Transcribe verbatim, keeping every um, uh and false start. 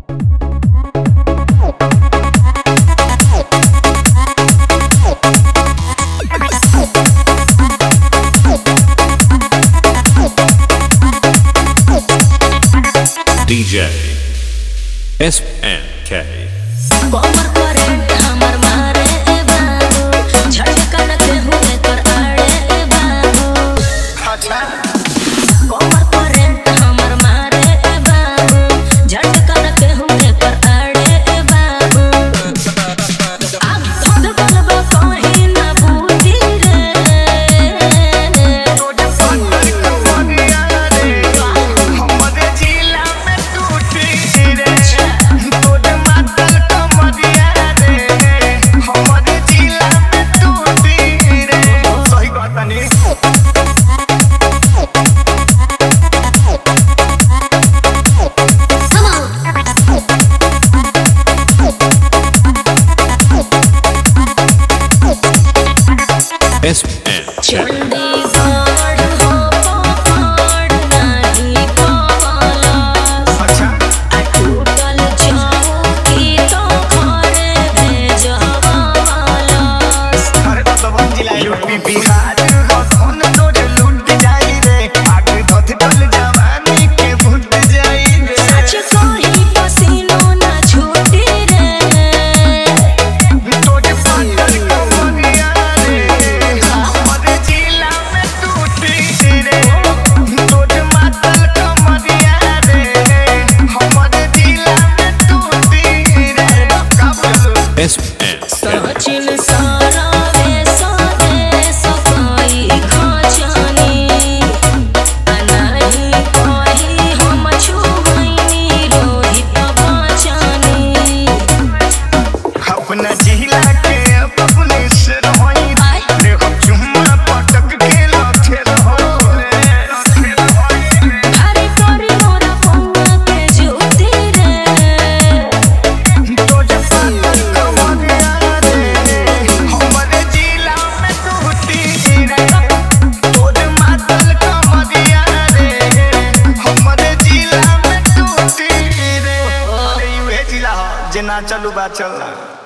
D J S N K S N K S N Sachin सारा में सादे सफाई खाचानी अनाही कही हम छुहनी रोहित बाचानी अपना जिला के अपने सिर होई रे हम चुम्मा पटक के लखेल हो अरे तोरी मोरा पंगा के ज्योति रे तो जब कमरिया रे हमारे जिला में टूटी रे तोर मातल कमरिया रे हमारे जिला में टूटी रे अरे ये जिला जना चलू बा चल